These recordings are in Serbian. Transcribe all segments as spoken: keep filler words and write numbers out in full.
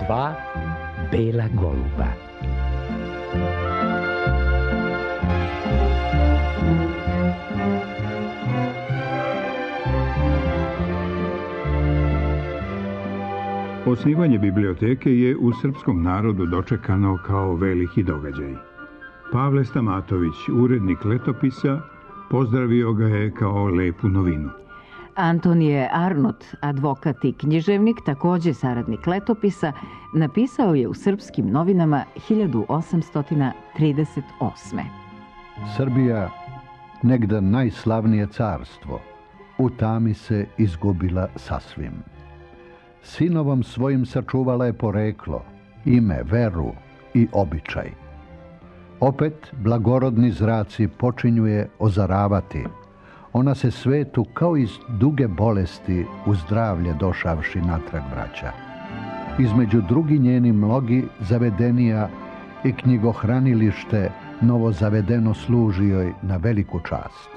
Dva bela goluba. Osnivanje biblioteke je u srpskom narodu dočekano kao veliki događaj. Pavle Stamatović, urednik Letopisa, pozdravio ga je kao lepu novinu. Antonije Arnot, advokat i književnik, također saradnik Letopisa, napisao je u srpskim novinama hiljadu osamsto trideset osme. Srbija, negda najslavnije carstvo, u tami se izgubila sasvim. Sinovom svojim sačuvala je poreklo, ime, veru i običaj. Opet blagorodni zraci počinju je ozaravati. Ona se svetu kao iz duge bolesti u zdravlje došavši natrag vraća. Između drugi njeni mnogi zavedenija i knjigohranilište novo zavedeno služi joj na veliku čast.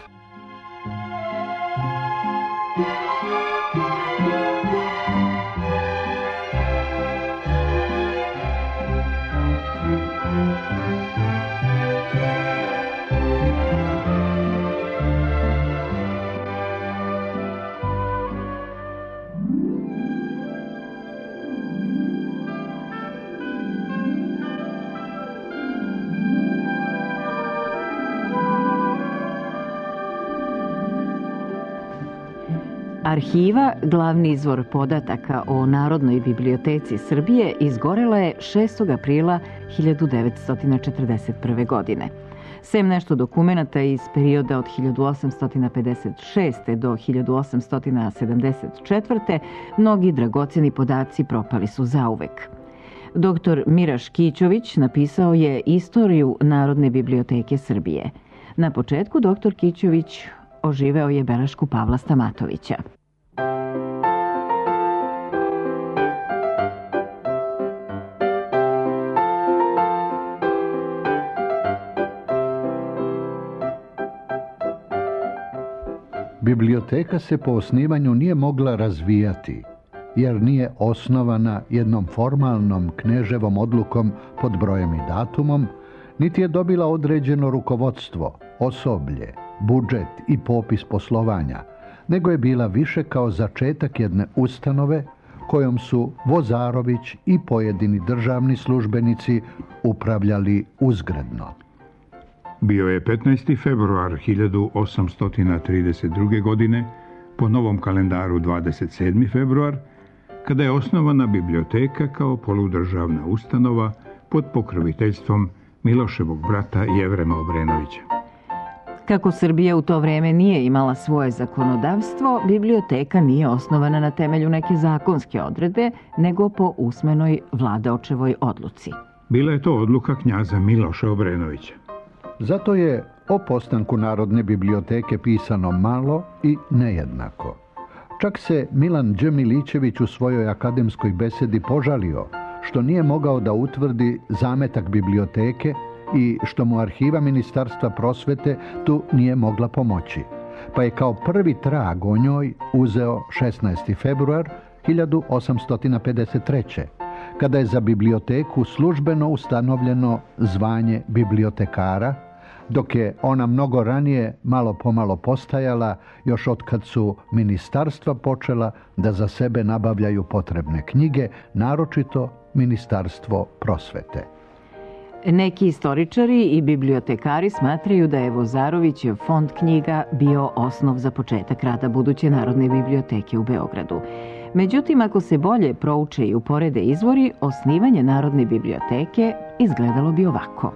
Arhiva, glavni izvor podataka o Narodnoj biblioteci Srbije, izgorela je šestog aprila hiljadu devetsto četrdeset prve. godine. Sem nešto dokumenata iz perioda od hiljadu osamsto pedeset šeste. do hiljadu osamsto sedamdeset četvrte. mnogi dragoceni podaci propali su zauvek. Doktor Miraš Kićović napisao je Istoriju Narodne biblioteke Srbije. Na početku doktor Kićović oživeo je belešku Pavla Stamatovića. Biblioteka se po osnivanju nije mogla razvijati, jer nije osnovana jednom formalnom kneževom odlukom pod brojem i datumom, niti je dobila određeno rukovodstvo, osoblje, budžet i popis poslovanja, nego je bila više kao začetak jedne ustanove kojom su Vozarović i pojedini državni službenici upravljali uzgredno. Bio je petnaesti februar hiljadu osamsto trideset druge. godine, po novom kalendaru dvadeset sedmi februar, kada je osnovana biblioteka kao poludržavna ustanova pod pokroviteljstvom Miloševog brata Jevrema Obrenovića. Kako Srbija u to vreme nije imala svoje zakonodavstvo, biblioteka nije osnovana na temelju neke zakonske odredbe, nego po usmenoj vladaočevoj odluci. Bila je to odluka knjaza Miloša Obrenovića. Zato je o postanku Narodne biblioteke pisano malo i nejednako. Čak se Milan Đ. Milićević u svojoj akademskoj besedi požalio što nije mogao da utvrdi zametak biblioteke i što mu arhiva Ministarstva prosvete tu nije mogla pomoći, pa je kao prvi trag o njoj uzeo šesnaesti februar hiljadu osamsto pedeset treće. kada je za biblioteku službeno ustanovljeno zvanje bibliotekara, dok je ona mnogo ranije malo pomalo postajala, još otkad su ministarstva počela da za sebe nabavljaju potrebne knjige, naročito Ministarstvo prosvete. Neki istoričari i bibliotekari smatraju da je Vozarovićev fond knjiga bio osnov za početak rada buduće Narodne biblioteke u Beogradu. Međutim, ako se bolje prouče i uporede izvori, osnivanje Narodne biblioteke izgledalo bi ovako.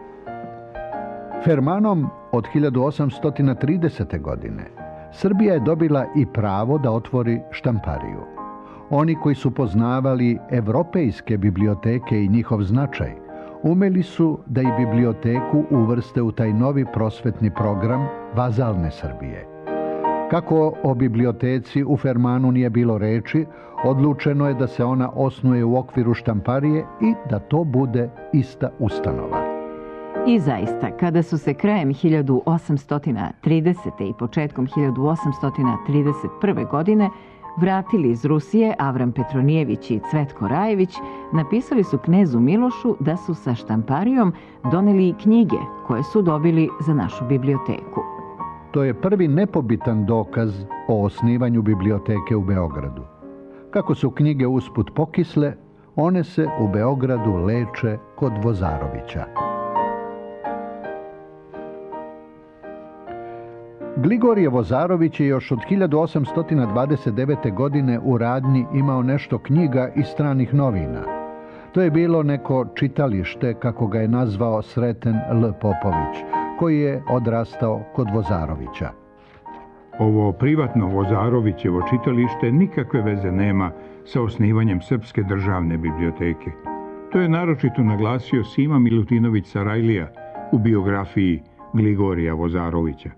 Fermanom od hiljadu osamsto tridesete. godine Srbija je dobila i pravo da otvori štampariju. Oni koji su poznavali evropejske biblioteke i njihov značaj, umeli su da i biblioteku uvrste u taj novi prosvetni program vazalne Srbije. Kako o biblioteci u Fermanu nije bilo reči, odlučeno je da se ona osnuje u okviru štamparije i da to bude ista ustanova. I zaista, kada su se krajem hiljadu osamsto tridesete. i početkom hiljadu osamsto trideset prve. godine vratili iz Rusije Avram Petronijević i Cvetko Rajević, napisali su knezu Milošu da su sa štamparijom doneli knjige koje su dobili za našu biblioteku. To je prvi nepobitan dokaz o osnivanju biblioteke u Beogradu. Kako su knjige usput pokisle, one se u Beogradu leče kod Vozarovića. Gligorije Vozarović je još od hiljadu osamsto dvadeset devete. godine u radnji imao nešto knjiga i stranih novina. To je bilo neko čitalište, kako ga je nazvao Sreten L. Popović, koji je odrastao kod Vozarovića. Ovo privatno Vozarovićevo čitalište nikakve veze nema sa osnivanjem Srpske državne biblioteke. To je naročito naglasio Sima Milutinović Sarajlija u biografiji Gligorija Vozarovića.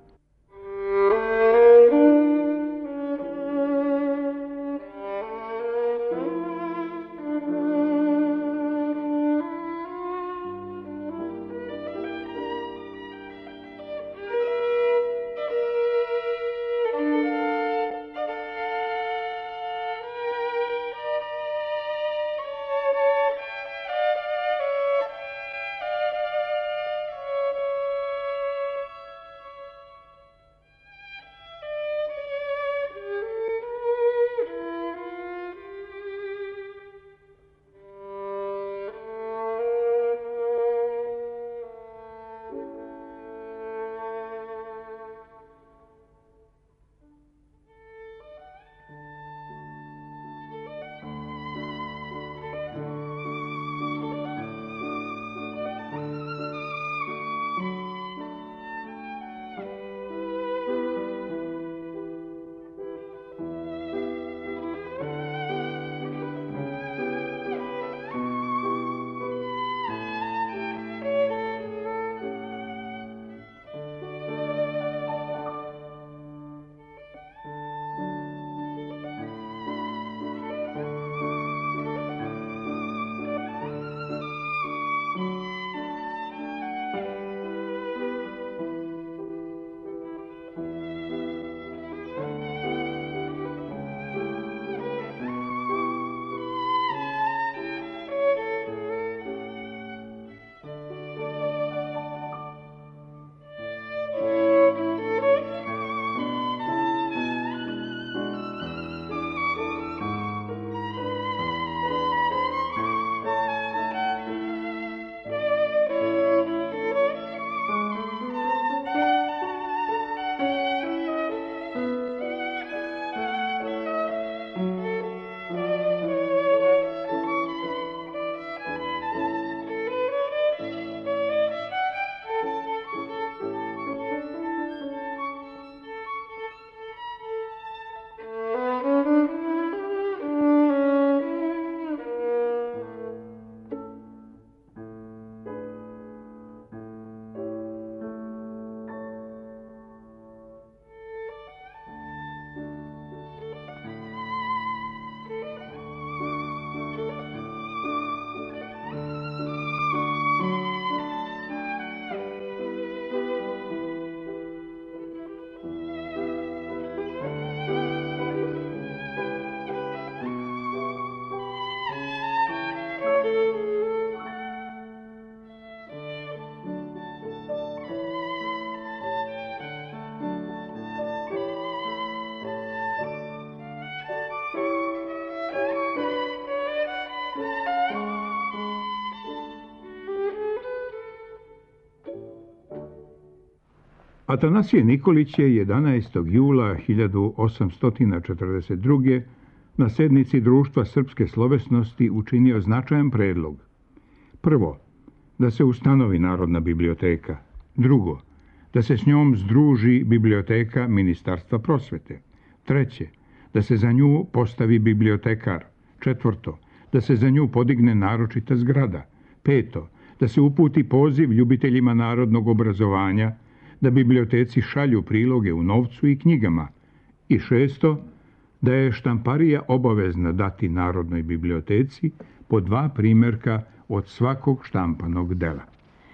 Atanasije Nikolić je jedanaestog jula hiljadu osamsto četrdeset druge. na sednici Društva srpske slovesnosti učinio značajan predlog. Prvo, da se ustanovi Narodna biblioteka. Drugo, da se s njom združi biblioteka Ministarstva prosvete. Treće, da se za nju postavi bibliotekar. Četvrto, da se za nju podigne naročita zgrada. Peto, da se uputi poziv ljubiteljima narodnog obrazovanja, da biblioteci šalju priloge u novcu i knjigama. I šesto, da je štamparija obavezna dati Narodnoj biblioteci po dva primjerka od svakog štampanog dela.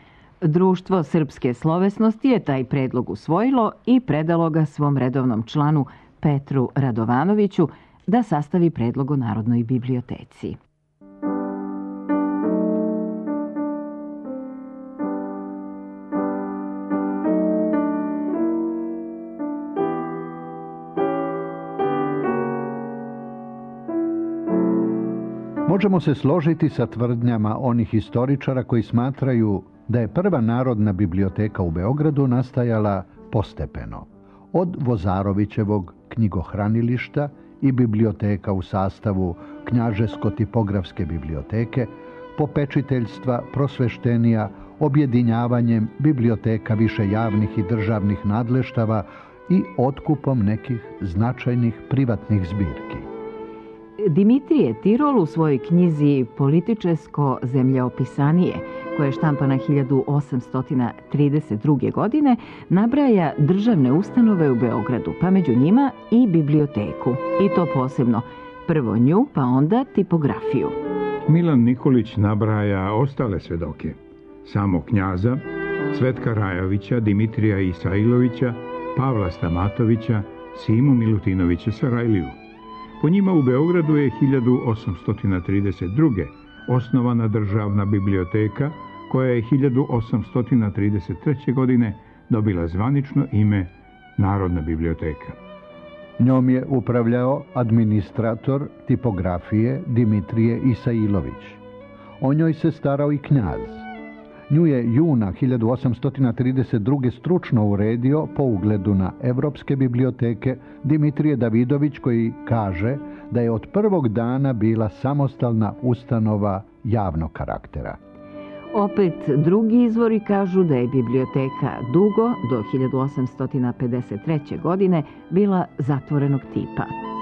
Društvo srpske slovesnosti je taj predlog usvojilo i predalo ga svom redovnom članu Petru Radovanoviću, da sastavi predlog o Narodnoj biblioteci. Možemo se složiti sa tvrdnjama onih historičara koji smatraju da je prva Narodna biblioteka u Beogradu nastajala postepeno, od Vozarovićevog knjigohranilišta i biblioteka u sastavu Knjažesko-tipografske biblioteke, popečiteljstva, prosveštenija, objedinjavanjem biblioteka više javnih i državnih nadleštava i otkupom nekih značajnih privatnih zbirki. Dimitrije Tirol u svojoj knjizi Političesko zemljeopisanije, koja je štampana hiljadu osamsto trideset druge. godine, nabraja državne ustanove u Beogradu, pa među njima i biblioteku. I to posebno prvo nju, pa onda tipografiju. Milan Nikolić nabraja ostale svedoke, samo knjaza, Cvetka Rajovića, Dimitrija Isailovića, Pavla Stamatovića, Simu Milutinovića Sarajliju. Po njima u Beogradu je hiljadu osamsto trideset druge. osnovana državna biblioteka, koja je hiljadu osamsto trideset treće. godine dobila zvanično ime Narodna biblioteka. Njom je upravljao administrator tipografije Dimitrije Isailović. O njoj se starao i knjaz. Nju je juna hiljadu osamsto trideset druge. stručno uredio po ugledu na evropske biblioteke Dimitrije Davidović, koji kaže da je od prvog dana bila samostalna ustanova javnog karaktera. Opet drugi izvori kažu da je biblioteka dugo, do hiljadu osamsto pedeset treće. godine, bila zatvorenog tipa.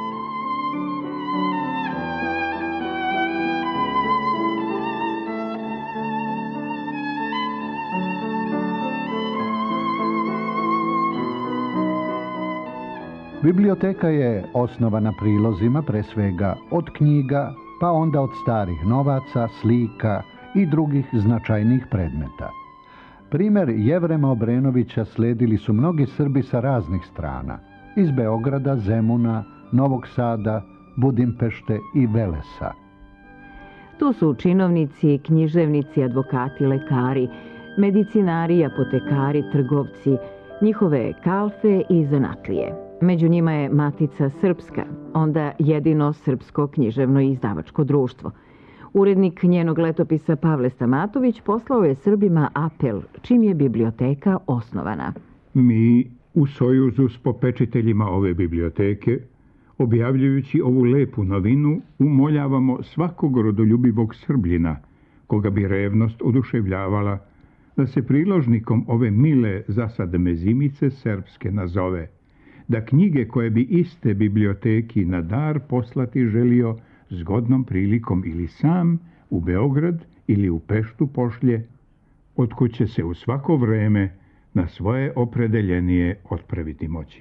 Biblioteka je osnovana prilozima, pre svega od knjiga, pa onda od starih novaca, slika i drugih značajnih predmeta. Primer Jevrema Obrenovića sledili su mnogi Srbi sa raznih strana, iz Beograda, Zemuna, Novog Sada, Budimpešte i Velesa. Tu su činovnici, književnici, advokati, lekari, medicinari, apotekari, trgovci, njihove kalfe i zanatlije. Među njima je Matica Srpska, onda jedino srpsko književno i izdavačko društvo. Urednik njenog letopisa Pavle Stamatović poslao je Srbima apel, čim je biblioteka osnovana. Mi u sojuzu s popečiteljima ove biblioteke, objavljujući ovu lepu novinu, umoljavamo svakog rodoljubivog Srbljina, koga bi revnost oduševljavala, da se priložnikom ove mile zasad mezimice srpske nazove, da knjige koje bi iste biblioteki na dar poslati želio zgodnom prilikom ili sam u Beograd ili u Peštu pošlje, otkud će se u svako vreme na svoje opredeljenije otpraviti moći.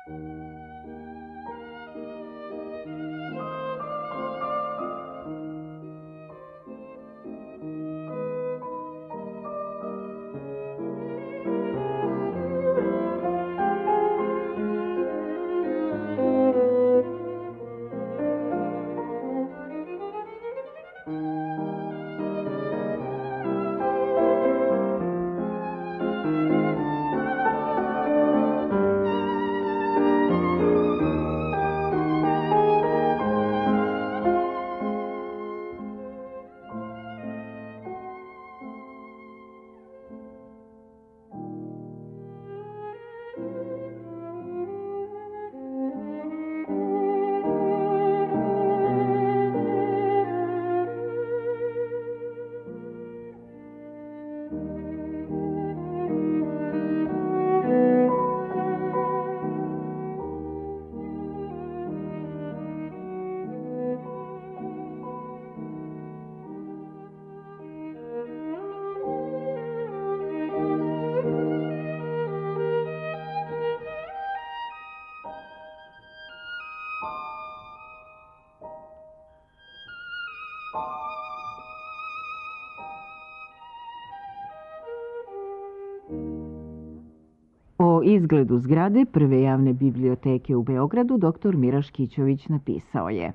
O izgledu zgrade prve javne biblioteke u Beogradu doktor Mira Škićović napisao je: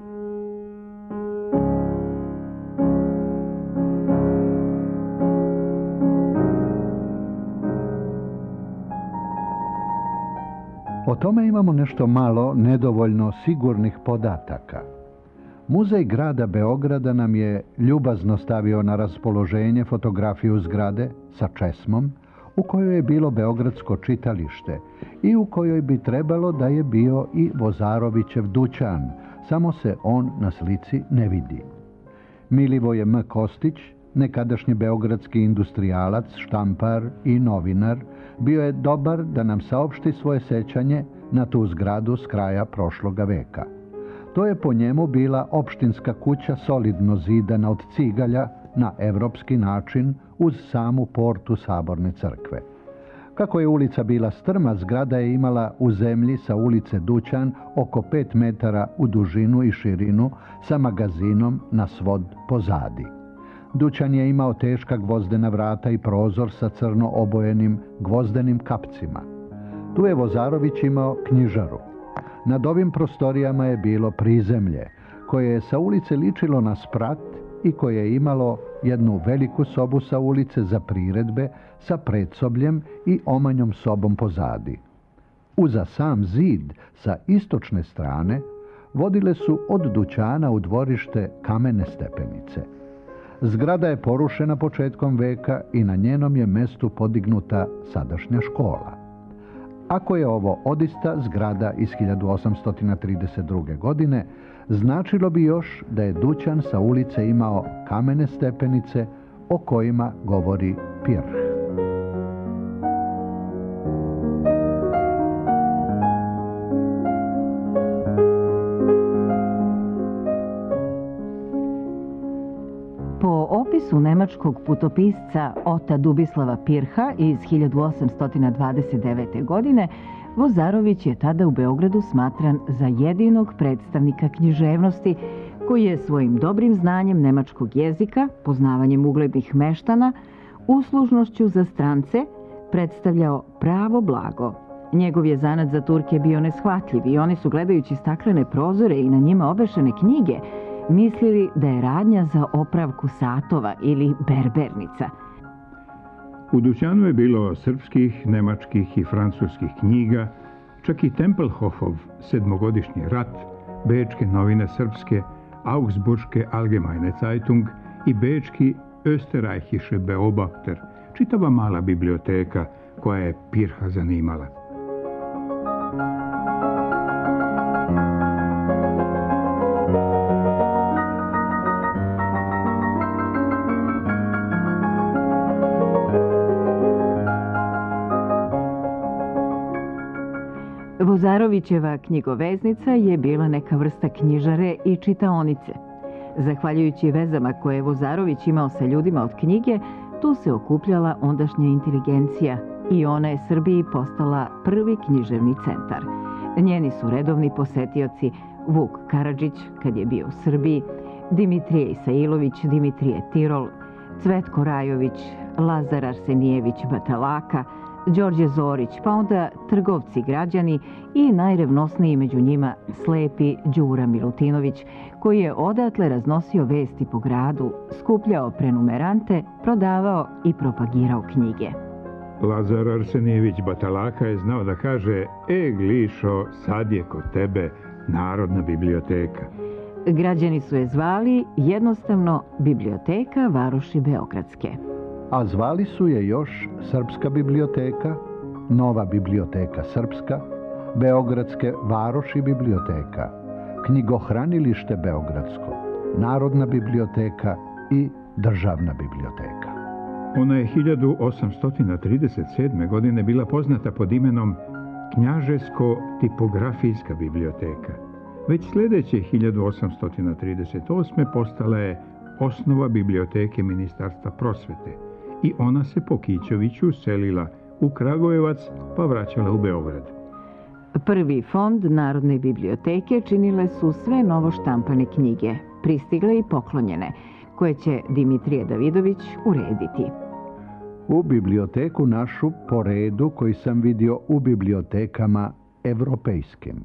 O tome imamo nešto malo nedovoljno sigurnih podataka. Muzej grada Beograda nam je ljubazno stavio na raspoloženje fotografiju zgrade sa česmom u kojoj je bilo beogradsko čitalište i u kojoj bi trebalo da je bio i Vozarovićev dućan, samo se on na slici ne vidi. Milivoje M. Kostić, nekadašnji beogradski industrijalac, štampar i novinar, bio je dobar da nam saopšti svoje sećanje na tu zgradu s kraja prošloga veka. To je po njemu bila opštinska kuća solidno zidana od cigalja na evropski način uz samu portu Saborne crkve. Kako je ulica bila strma, zgrada je imala u zemlji sa ulice dućan oko pet metara u dužinu i širinu sa magazinom na svod pozadi. Dućan je imao teška gvozdena vrata i prozor sa crno obojenim gvozdenim kapcima. Tu je Vozarović imao knjižaru. Nad ovim prostorijama je bilo prizemlje, koje je sa ulice ličilo na sprat i koje je imalo jednu veliku sobu sa ulice za priredbe sa predsobljem i omanjom sobom pozadi. Uza sam zid sa istočne strane vodile su od dućana u dvorište kamene stepenice. Zgrada je porušena početkom veka i na njenom je mestu podignuta sadašnja škola. Ako je ovo odista zgrada iz hiljadu osamsto trideset druge. godine, značilo bi još da je dućan sa ulice imao kamene stepenice o kojima govori Pirh. Po opisu nemačkog putopisca Ota Dubislava Pirha iz hiljadu osamsto dvadeset devete. godine, Vozarović je tada u Beogradu smatran za jedinog predstavnika književnosti koji je svojim dobrim znanjem nemačkog jezika, poznavanjem uglednih meštana, uslužnošću za strance predstavljao pravo blago. Njegov je zanat za Turke bio neshvatljiv i oni su, gledajući staklene prozore i na njima obešene knjige, mislili da je radnja za opravku satova ili berbernica. U dućanu je bilo srpskih, nemačkih i francuskih knjiga, čak i Tempelhofov sedmogodišnji rat, bečke novine srpske, Augsburške Allgemeine Zeitung i bečki Österreichische Beobachter, čitava mala biblioteka koja je Pirha zanimala. Vozarovićeva knjigoveznica je bila neka vrsta knjižare i čitaonice. Zahvaljujući vezama koje je Vozarović imao sa ljudima od knjige, tu se okupljala ondašnja inteligencija i ona je Srbiji postala prvi književni centar. Njeni su redovni posetioci Vuk Karadžić, kad je bio u Srbiji, Dimitrije Isailović, Dimitrije Tirol, Cvetko Rajović, Lazar Arsenijević Batalaka, Đorđe Zorić, pa onda trgovci građani i najrevnosniji među njima slepi Đura Milutinović, koji je odatle raznosio vesti po gradu, skupljao prenumerante, prodavao i propagirao knjige. Lazar Arsenijević Batalaka je znao da kaže: e, Glišo, sad je kod tebe Narodna biblioteka. Građani su je zvali jednostavno Biblioteka varoši Beogradske. A zvali su je još Srpska biblioteka, Nova biblioteka Srpska, Beogradske varoši biblioteka, Knjigohranilište Beogradsko, Narodna biblioteka i Državna biblioteka. Ona je hiljadu osamsto trideset sedme. godine bila poznata pod imenom Knjažesko-tipografijska biblioteka. Već sljedeće hiljadu osamsto trideset osme. postala je osnova biblioteke Ministarstva prosvete i ona se po Kićeviću selila u Kragujevac pa vraćala u Beograd. Prvi fond Narodne biblioteke činile su sve novoštampane knjige, pristigle i poklonjene, koje će Dimitrije Davidović urediti. U biblioteku našu po redu koji sam vidio u bibliotekama evropejskim.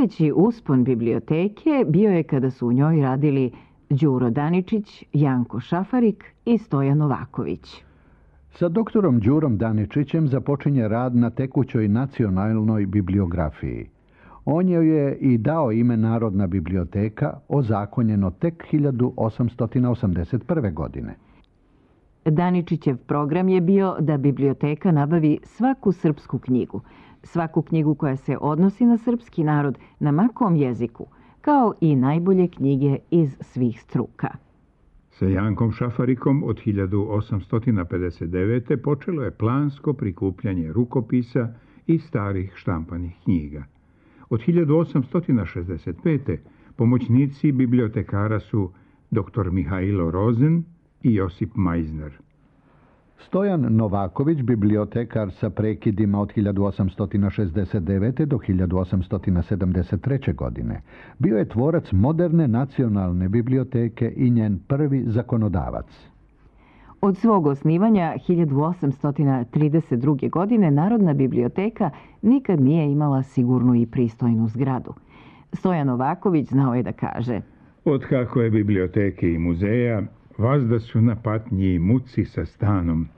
Najveći uspon biblioteke bio je kada su u njoj radili Đuro Daničić, Janko Šafarik i Stojan Novaković. Sa doktorom Đurom Daničićem započinje rad na tekućoj nacionalnoj bibliografiji. On joj je i dao ime Narodna biblioteka, ozakonjeno tek hiljadu osamsto osamdeset prve. godine. Daničićev program je bio da biblioteka nabavi svaku srpsku knjigu, svaku knjigu koja se odnosi na srpski narod na makom jeziku, kao i najbolje knjige iz svih struka. Sa Jankom Šafarikom od hiljadu osamsto pedeset devete. počelo je plansko prikupljanje rukopisa i starih štampanih knjiga. Od hiljadu osamsto šezdeset pete. pomoćnici bibliotekara su doktor Mihajlo Rozen i Josip Majzner. Stojan Novaković, bibliotekar sa prekidima od hiljadu osamsto šezdeset devete. do hiljadu osamsto sedamdeset treće. godine, bio je tvorac moderne nacionalne biblioteke i njen prvi zakonodavac. Od svog osnivanja hiljadu osamsto trideset druge. godine Narodna biblioteka nikad nije imala sigurnu i pristojnu zgradu. Stojan Novaković znao je da kaže: Od kako je biblioteke i muzeja, vazda su na patnji i muci sa stanom.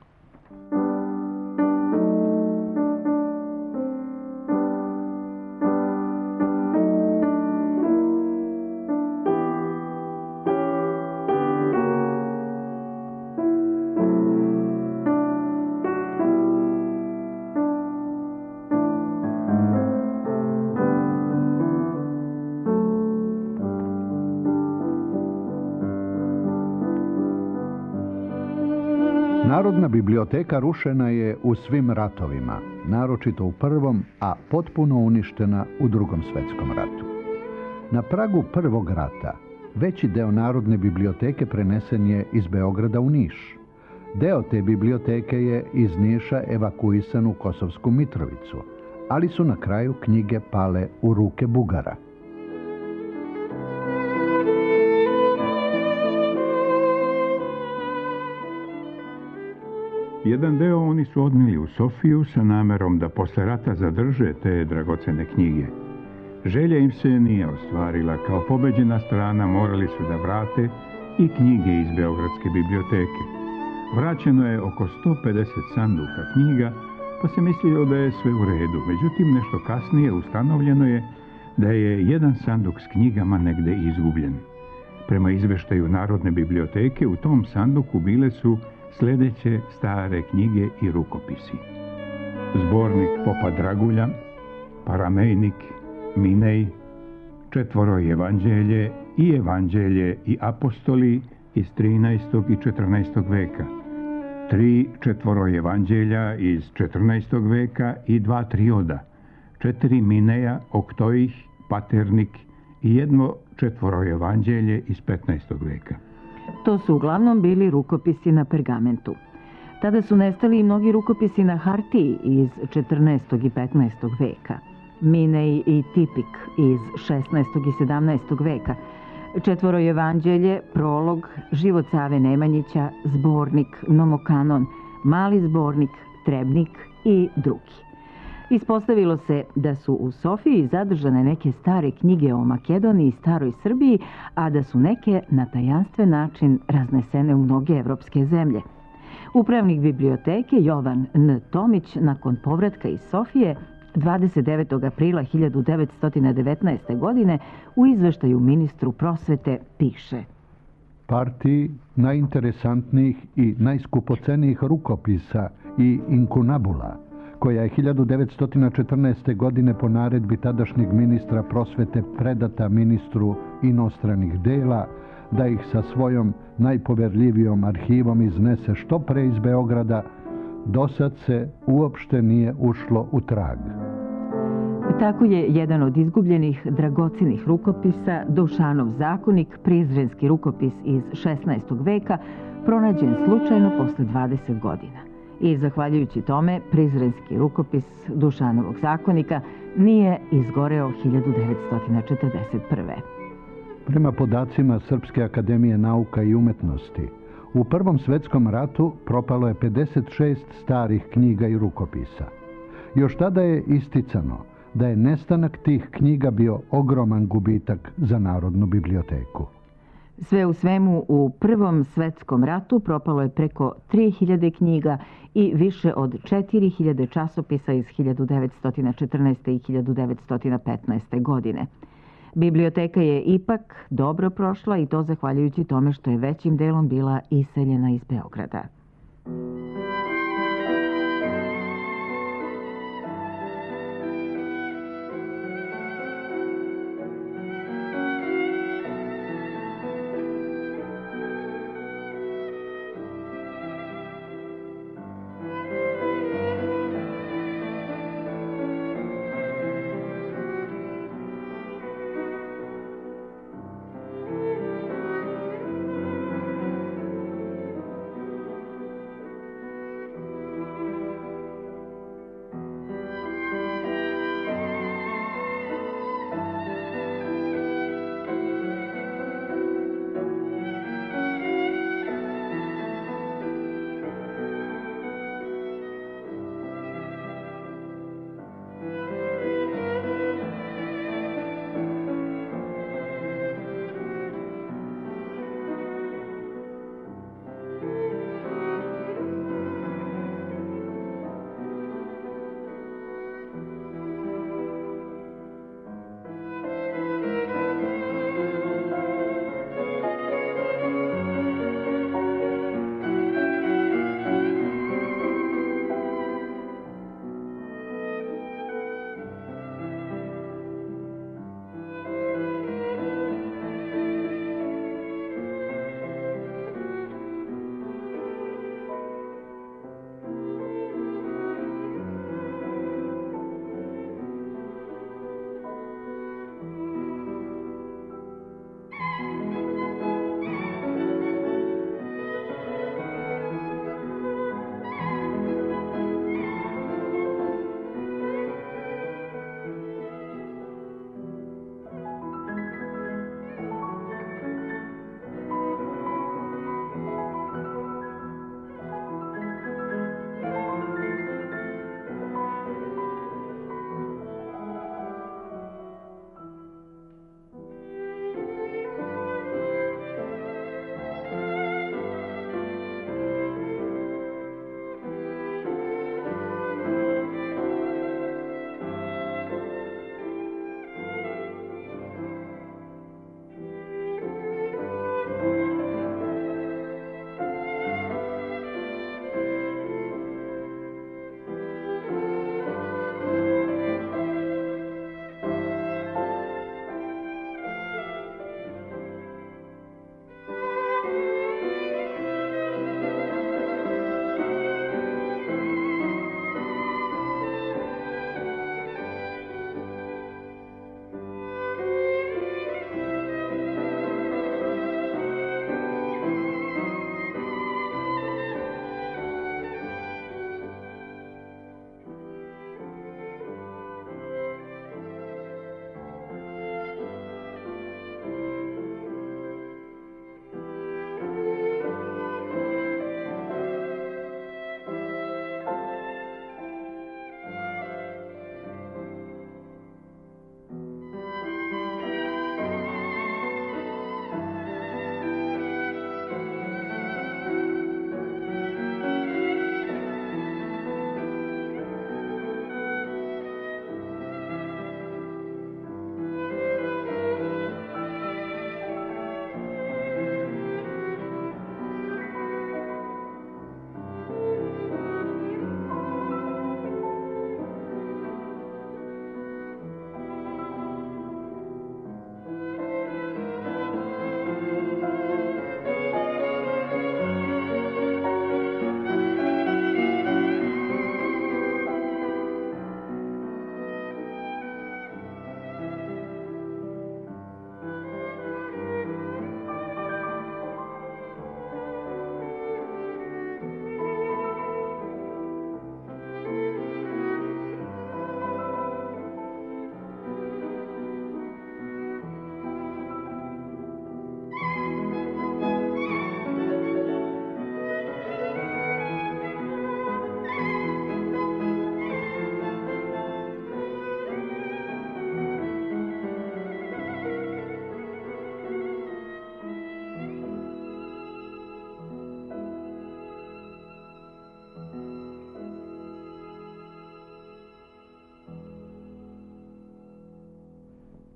Narodna biblioteka rušena je u svim ratovima, naročito u prvom, a potpuno uništena u drugom svetskom ratu. Na pragu prvog rata veći deo Narodne biblioteke prenesen je iz Beograda u Niš. Deo te biblioteke je iz Niša evakuisan u Kosovsku Mitrovicu, ali su na kraju knjige pale u ruke Bugara. Jedan deo oni su odnijeli u Sofiju sa namerom da posle rata zadrže te dragocene knjige. Želja im se nije ostvarila, kao pobeđena strana morali su da vrate i knjige iz Beogradske biblioteke. Vraćeno je oko sto pedeset sanduka knjiga, pa se mislilo da je sve u redu. Međutim, nešto kasnije ustanovljeno je da je jedan sanduk s knjigama negde izgubljen. Prema izveštaju Narodne biblioteke, u tom sanduku bile su sljedeće stare knjige i rukopisi: Zbornik popa Dragulja, Paramejnik, Minej, Četvoro evanđelje i Evanđelje i apostoli iz trinaestog i četrnaestog veka, tri Četvoro evanđelja iz četrnaestog veka i dva trioda, četiri Mineja, Oktojih, Paternik i jedno Četvoro evanđelje iz petnaestog veka. To su uglavnom bili rukopisi na pergamentu. Tada su nestali i mnogi rukopisi na hartiji iz četrnaestog i petnaestog veka. Minej i Tipik iz šesnaestog i sedamnaestog veka. Četvoro evanđelje, Prolog, Život Save Nemanjića, Zbornik, Nomokanon, Mali zbornik, Trebnik i drugi. Ispostavilo se da su u Sofiji zadržane neke stare knjige o Makedoniji i staroj Srbiji, a da su neke na tajanstven način raznesene u mnoge evropske zemlje. Upravnik biblioteke Jovan N. Tomić nakon povratka iz Sofije dvadeset devetog aprila hiljadu devetsto devetnaeste. godine u izveštaju ministru prosvete piše: Partiji najinteresantnijih i najskupocenijih rukopisa i inkunabula, koja je hiljadu devetsto četrnaeste. godine po naredbi tadašnjeg ministra prosvete predata ministru inostranih dela, da ih sa svojom najpoverljivijom arhivom iznese što pre iz Beograda, dosad se uopšte nije ušlo u trag. Tako je jedan od izgubljenih dragocinih rukopisa, Dušanov zakonik, prizrenski rukopis iz šesnaestog veka, pronađen slučajno posle dvadeset godina. I zahvaljujući tome, prizrenski rukopis Dušanovog zakonika nije izgoreo hiljadu devetsto četrdeset prve. Prema podacima Srpske akademije nauka i umetnosti, u Prvom svetskom ratu propalo je pedeset šest starih knjiga i rukopisa. Još tada je isticano da je nestanak tih knjiga bio ogroman gubitak za Narodnu biblioteku. Sve u svemu, u Prvom svetskom ratu propalo je preko tri hiljade knjiga i više od četiri hiljade časopisa iz hiljadu devetsto četrnaeste. i hiljadu devetsto petnaeste. godine. Biblioteka je ipak dobro prošla i to zahvaljujući tome što je većim delom bila iseljena iz Beograda.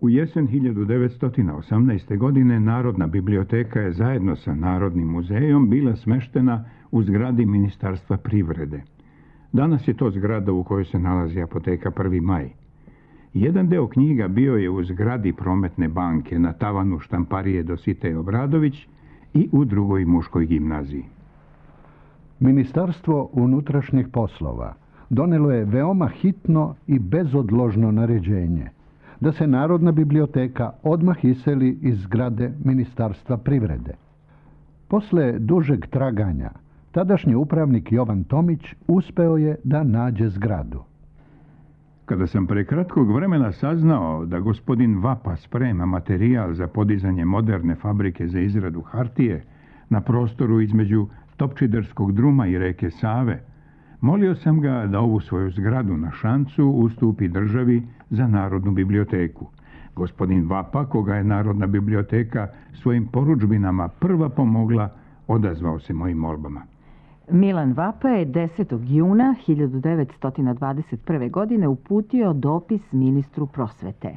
U jesen hiljadu devetsto osamnaeste. godine Narodna biblioteka je zajedno sa Narodnim muzejom bila smeštena u zgradi Ministarstva privrede. Danas je to zgrada u kojoj se nalazi apoteka Prvi maj. Jedan deo knjiga bio je u zgradi Prometne banke na tavanu štamparije Dositej Obradović i u drugoj muškoj gimnaziji. Ministarstvo unutrašnjih poslova donelo je veoma hitno i bezodložno naređenje da se Narodna biblioteka odmah iseli iz zgrade Ministarstva privrede. Posle dužeg traganja, tadašnji upravnik Jovan Tomić uspeo je da nađe zgradu. Kada sam pre kratkog vremena saznao da gospodin Vapa sprema materijal za podizanje moderne fabrike za izradu hartije na prostoru između Topčiderskog druma i reke Save, molio sam ga da ovu svoju zgradu na Šancu ustupi državi za Narodnu biblioteku. Gospodin Vapa, koga je Narodna biblioteka svojim porudžbinama prva pomogla, odazvao se mojim molbama. Milan Vapa je desetog juna hiljadu devetsto dvadeset prve. godine uputio dopis ministru prosvete.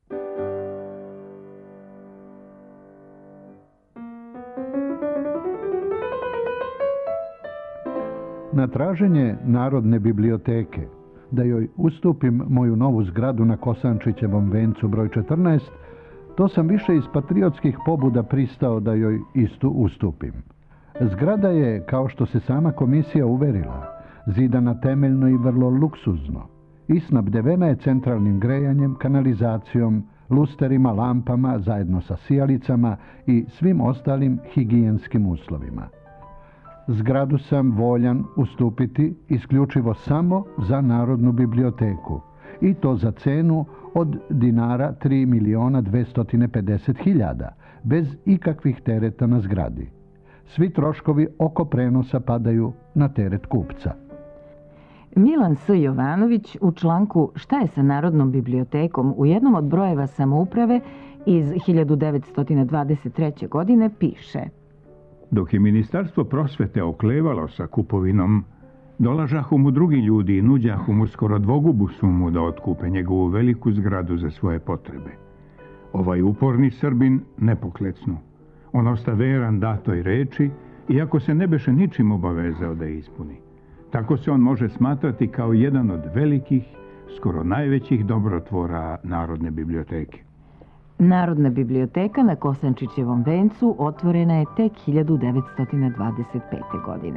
Na traženje Narodne biblioteke da joj ustupim moju novu zgradu na Kosančićevom vencu broj četrnaest, to sam više iz patriotskih pobuda pristao da joj istu ustupim. Zgrada je, kao što se sama komisija uverila, zidana temeljno i vrlo luksuzno i snabdevena je centralnim grejanjem, kanalizacijom, lusterima, lampama, zajedno sa sijalicama i svim ostalim higijenskim uslovima. Zgradu sam voljan ustupiti isključivo samo za Narodnu biblioteku i to za cenu od dinara tri miliona dvesta pedeset hiljada, bez ikakvih tereta na zgradi. Svi troškovi oko prenosa padaju na teret kupca. Milan S. Jovanović u članku Šta je sa Narodnom bibliotekom u jednom od brojeva Samouprave iz hiljadu devetsto dvadeset treće. godine piše: Dok je Ministarstvo prosvete oklevalo sa kupovinom, dolažahu mu drugi ljudi i nuđahu mu skoro dvogubu sumu da otkupe njegovu veliku zgradu za svoje potrebe. Ovaj uporni Srbin ne poklecnu. On osta veran datoj reči, iako se ne beše ničim obavezao da ispuni. Tako se on može smatrati kao jedan od velikih, skoro najvećih dobrotvora Narodne biblioteke. Narodna biblioteka na Kosančićevom vencu otvorena je tek hiljadu devetsto dvadeset pete. godine.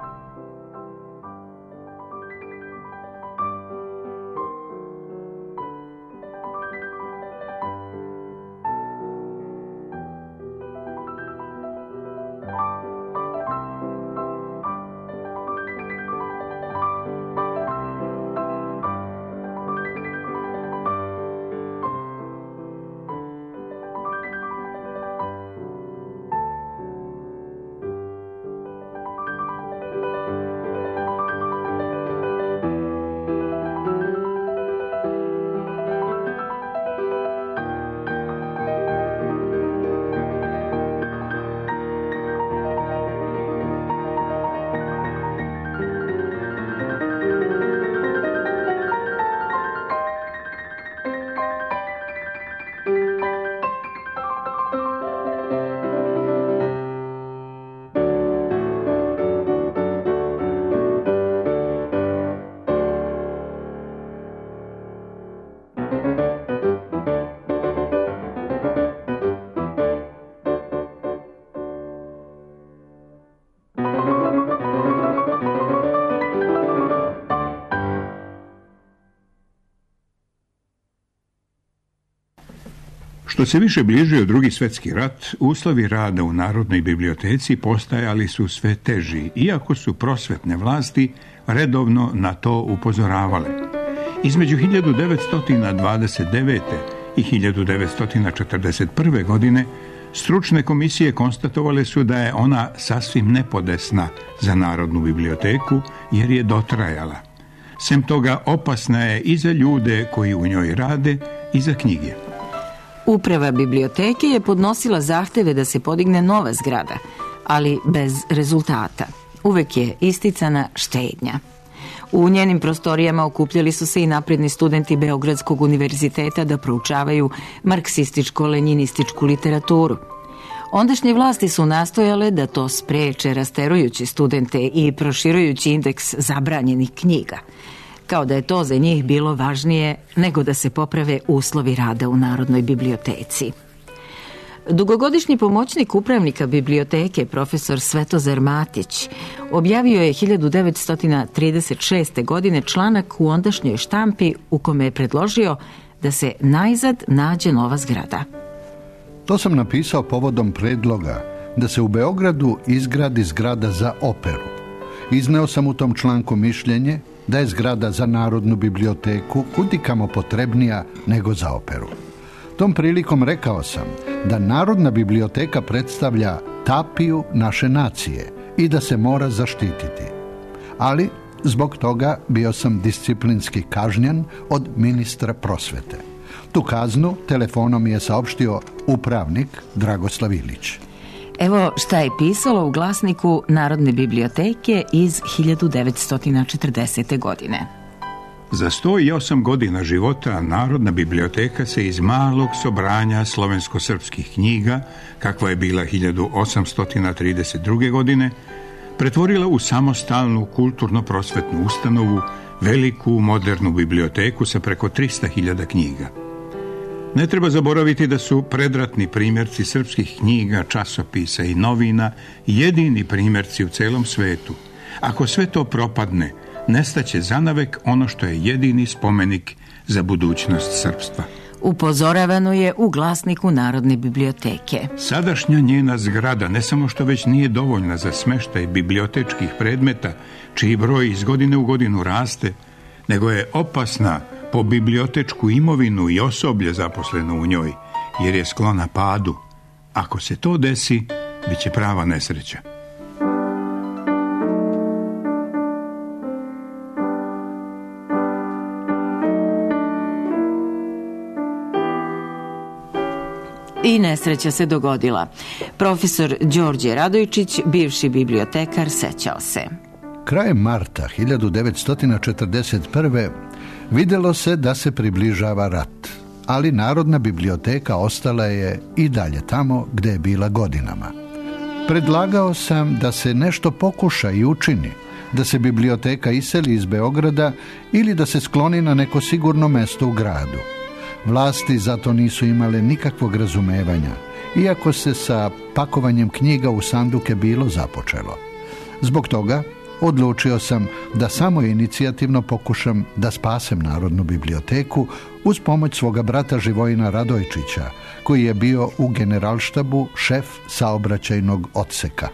Što se više bližio Drugi svjetski rat, uslovi rada u Narodnoj biblioteci postajali su sve teži, iako su prosvetne vlasti redovno na to upozoravale. Između hiljadu devetsto dvadeset devete. i hiljadu devetsto četrdeset prve. godine stručne komisije konstatovale su da je ona sasvim nepodesna za Narodnu biblioteku jer je dotrajala. Sem toga opasna je i za ljude koji u njoj rade i za knjige. Uprava biblioteke je podnosila zahteve da se podigne nova zgrada, ali bez rezultata. Uvek je isticana štednja. U njenim prostorijama okupljali su se i napredni studenti Beogradskog univerziteta da proučavaju marksističko-lenjinističku literaturu. Ondašnje vlasti su nastojale da to spreče rasterujući studente i proširujući indeks zabranjenih knjiga, kao da je to za njih bilo važnije nego da se poprave uslovi rada u Narodnoj biblioteci. Dugogodišnji pomoćnik upravnika biblioteke, profesor Svetozar Matić, objavio je hiljadu devetsto trideset šeste. godine članak u ondašnjoj štampi u kome je predložio da se najzad nađe nova zgrada. To sam napisao povodom predloga da se u Beogradu izgradi zgrada za operu. Izneo sam u tom članku mišljenje da je zgrada za Narodnu biblioteku kudikamo potrebnija nego za operu. Tom prilikom rekao sam da Narodna biblioteka predstavlja tapiju naše nacije i da se mora zaštititi. Ali zbog toga bio sam disciplinski kažnjen od ministra prosvete. Tu kaznu telefonom mi je saopštio upravnik Dragoslav Ilić. Evo šta je pisalo u glasniku Narodne biblioteke iz hiljadu devetsto četrdesete. godine. Za sto osam godina života Narodna biblioteka se iz malog sobranja slovensko-srpskih knjiga, kakva je bila hiljadu osamsto trideset druge. godine, pretvorila u samostalnu kulturno-prosvetnu ustanovu, veliku modernu biblioteku sa preko trista hiljada knjiga. Ne treba zaboraviti da su predratni primjerci srpskih knjiga, časopisa i novina jedini primjerci u celom svetu. Ako sve to propadne, nestaće zanavek ono što je jedini spomenik za budućnost srpstva. Upozoravano je u glasniku Narodne biblioteke. Sadašnja njena zgrada ne samo što već nije dovoljna za smeštaj bibliotečkih predmeta, čiji broj iz godine u godinu raste, nego je opasna po bibliotečku imovinu i osoblje zaposleno u njoj, jer je sklona padu. Ako se to desi, bit će prava nesreća. I nesreća se dogodila. Profesor Đorđe Radojčić, bivši bibliotekar, sećao se. Krajem marta hiljadu devetsto četrdeset prve. vidjelo se da se približava rat, ali Narodna biblioteka ostala je i dalje tamo gdje je bila godinama. Predlagao sam da se nešto pokuša i učini, da se biblioteka iseli iz Beograda ili da se skloni na neko sigurno mesto u gradu. Vlasti zato nisu imale nikakvog razumevanja, iako se sa pakovanjem knjiga u sanduke bilo započelo. Zbog toga odlučio sam da samo inicijativno pokušam da spasem Narodnu biblioteku uz pomoć svoga brata Živojina Radojčića, koji je bio u generalštabu šef saobraćajnog odseka.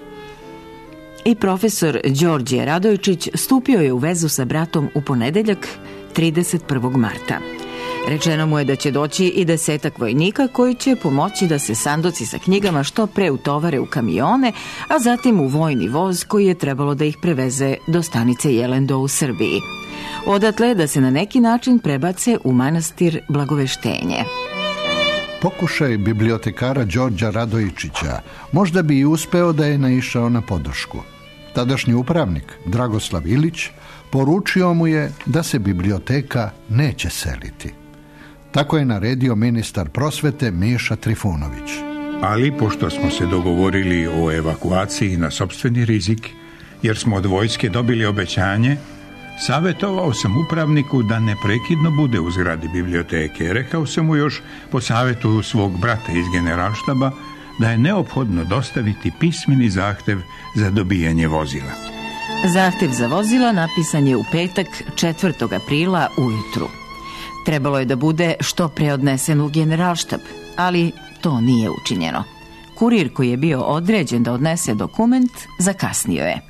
I profesor Đorđe Radojčić stupio je u vezu sa bratom u ponedeljak trideset prvog marta. Rečeno mu je da će doći i desetak vojnika koji će pomoći da se sanduci sa knjigama što pre utovare u kamione, a zatim u vojni voz koji je trebalo da ih preveze do stanice Jelendo u Srbiji. Odatle da se na neki način prebace u manastir Blagoveštenje. Pokušaj bibliotekara Đorđa Radojčića možda bi i uspeo da je naišao na podršku. Tadašnji upravnik Dragoslav Ilić poručio mu je da se biblioteka neće seliti. Tako je naredio ministar prosvete Miša Trifunović. Ali pošto smo se dogovorili o evakuaciji na sopstveni rizik, jer smo od vojske dobili obećanje, savjetovao sam upravniku da neprekidno bude u zgradi biblioteke. Rekao sam mu još po savjetu svog brata iz generalštaba da je neophodno dostaviti pismeni zahtev za dobijanje vozila. Zahtev za vozila napisan je u petak četvrtog aprila ujutru. Trebalo je da bude što pre odnesen u generalštab, ali to nije učinjeno. Kurir koji je bio određen da odnese dokument zakasnio je.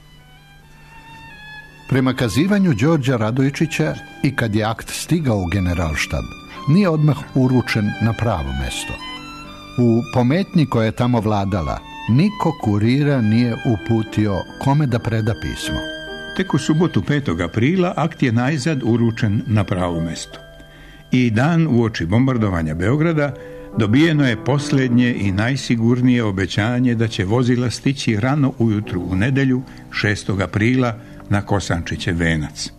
Prema kazivanju Đorđa Radojčića, i kad je akt stigao u generalštab, nije odmah uručen na pravo mesto. U pometnji koja je tamo vladala, niko kurira nije uputio kome da preda pismo. Tek u subotu petog aprila akt je najzad uručen na pravo mesto. I dan uoči bombardovanja Beograda dobijeno je posljednje i najsigurnije obećanje da će vozila stići rano ujutru u nedelju šestog aprila na kosančićev venac.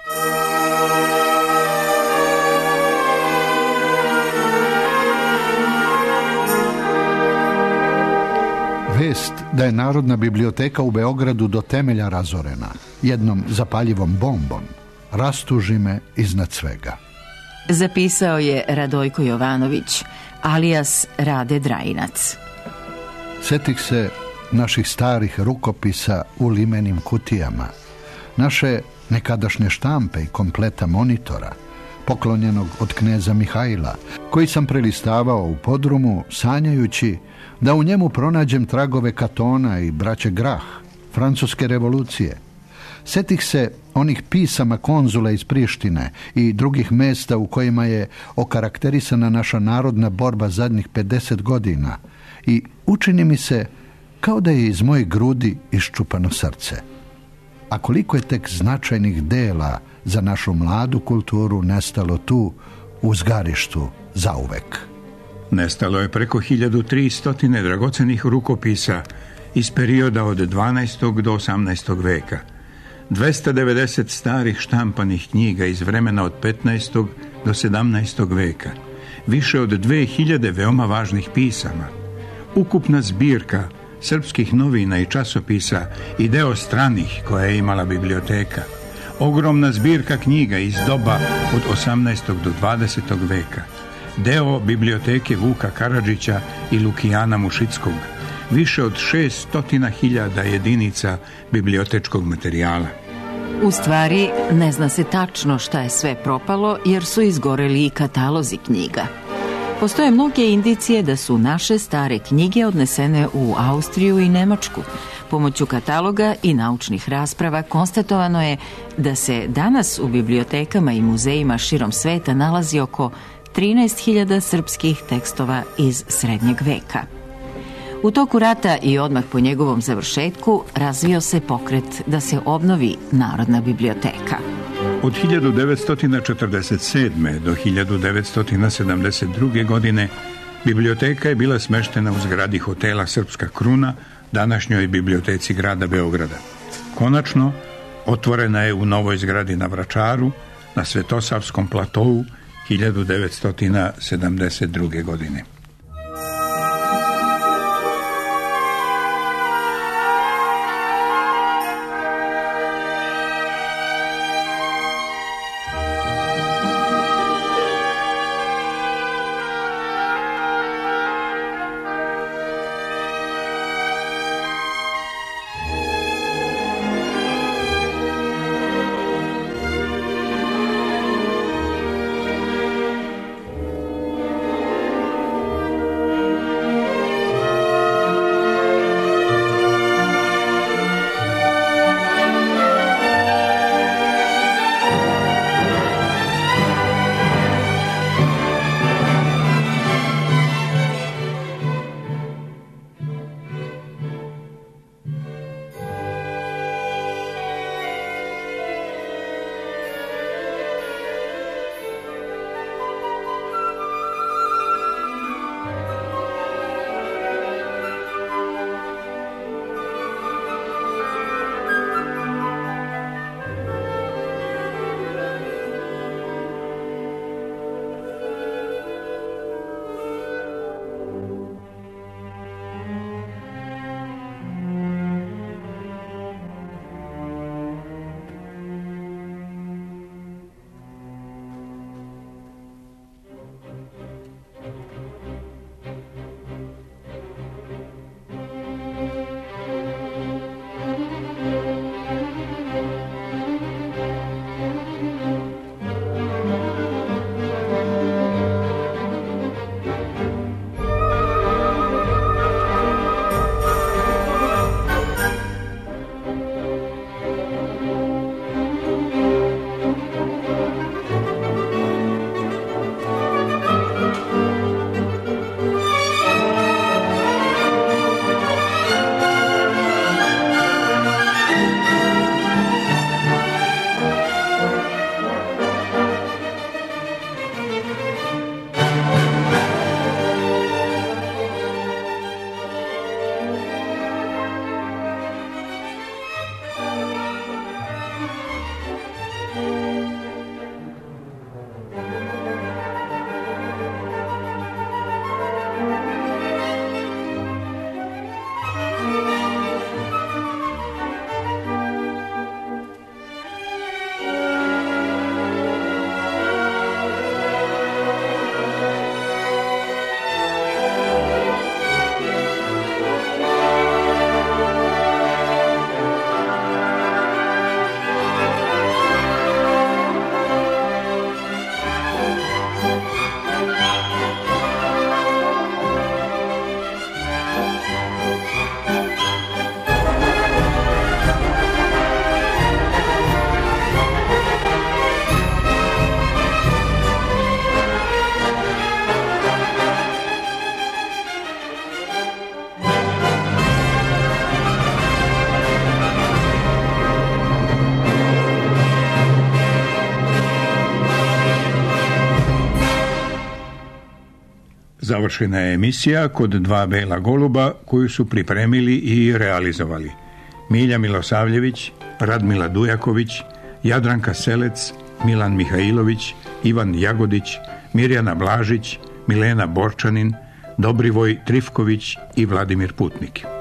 Vest da je Narodna biblioteka u Beogradu do temelja razorena jednom zapaljivom bombom rastuži me iznad svega. Zapisao je Radojko Jovanović, alias Rade Drajinac. Setih se naših starih rukopisa u limenim kutijama, naše nekadašnje štampe i kompleta monitora, poklonjenog od kneza Mihajla, koji sam prelistavao u podrumu sanjajući da u njemu pronađem tragove Katona i braće Grah, francuske revolucije. Setih se onih pisama konzula iz Prištine i drugih mesta u kojima je okarakterisana naša narodna borba zadnjih pedeset godina i učini mi se kao da je iz mojih grudi iščupano srce. A koliko je tek značajnih dela za našu mladu kulturu nestalo tu u zgarištu zauvek. Nestalo je preko hiljadu tristo dragocenih rukopisa iz perioda od dvanaestog do osamnaestog veka, dvesta devedeset starih štampanih knjiga iz vremena od petnaestog do sedamnaestog veka, više od dve hiljade veoma važnih pisama, ukupna zbirka srpskih novina i časopisa i deo stranih koja je imala biblioteka, ogromna zbirka knjiga iz doba od osamnaestog do dvadesetog veka, deo biblioteke Vuka Karadžića i Lukijana Mušickog, više od šeststotina hiljada jedinica bibliotečkog materijala. U stvari, ne zna se tačno šta je sve propalo, jer su izgoreli i katalozi knjiga. Postoje mnoge indicije da su naše stare knjige odnesene u Austriju i Nemačku. Pomoću kataloga i naučnih rasprava konstatovano je da se danas u bibliotekama i muzejima širom sveta nalazi oko trinaest hiljada srpskih tekstova iz srednjeg veka. U toku rata i odmah po njegovom završetku razvio se pokret da se obnovi Narodna biblioteka. Od hiljadu devetsto četrdeset sedme. do hiljadu devetsto sedamdeset druge. godine biblioteka je bila smeštena u zgradi hotela Srpska kruna, današnjoj biblioteci grada Beograda. Konačno, otvorena je u novoj zgradi na Vračaru, na Svetosavskom platou, hiljadu devetsto sedamdeset druge. godine. Završena je emisija Kod dva bela goluba koju su pripremili i realizovali Milja Milosavljević, Radmila Dujaković, Jadranka Selec, Milan Mihajlović, Ivan Jagodić, Mirjana Blažić, Milena Borčanin, Dobrivoj Trifković i Vladimir Putnik.